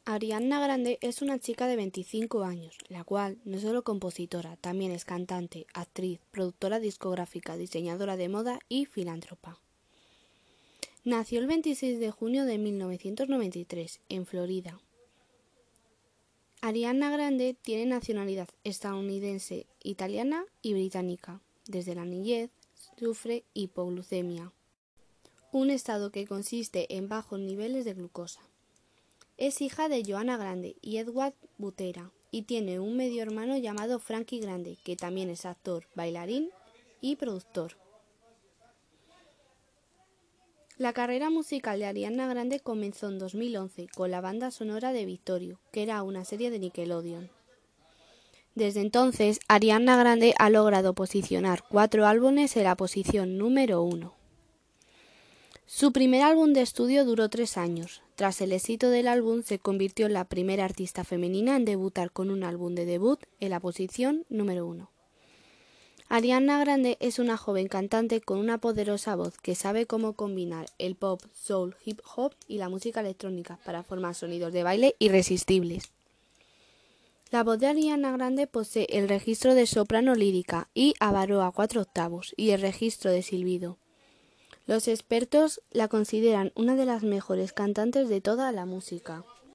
Ariana Grande es una chica de 25 años, la cual no es solo compositora, también es cantante, actriz, productora discográfica, diseñadora de moda y filántropa. Nació el 26 de junio de 1993 en Florida. Ariana Grande tiene nacionalidad estadounidense, italiana y británica. Desde la niñez sufre hipoglucemia, un estado que consiste en bajos niveles de glucosa. Es hija de Joanna Grande y Edward Butera y tiene un medio hermano llamado Frankie Grande, que también es actor, bailarín y productor. La carrera musical de Ariana Grande comenzó en 2011 con la banda sonora de Victorio, que era una serie de Nickelodeon. Desde entonces, Ariana Grande ha logrado posicionar 4 álbumes en la posición número 1. Su primer álbum de estudio duró 3 años. Tras el éxito del álbum, se convirtió en la primera artista femenina en debutar con un álbum de debut en la posición número 1. Ariana Grande es una joven cantante con una poderosa voz que sabe cómo combinar el pop, soul, hip hop y la música electrónica para formar sonidos de baile irresistibles. La voz de Ariana Grande posee el registro de soprano lírica y avarroa 4 octavos y el registro de silbido. Los expertos la consideran una de las mejores cantantes de toda la música.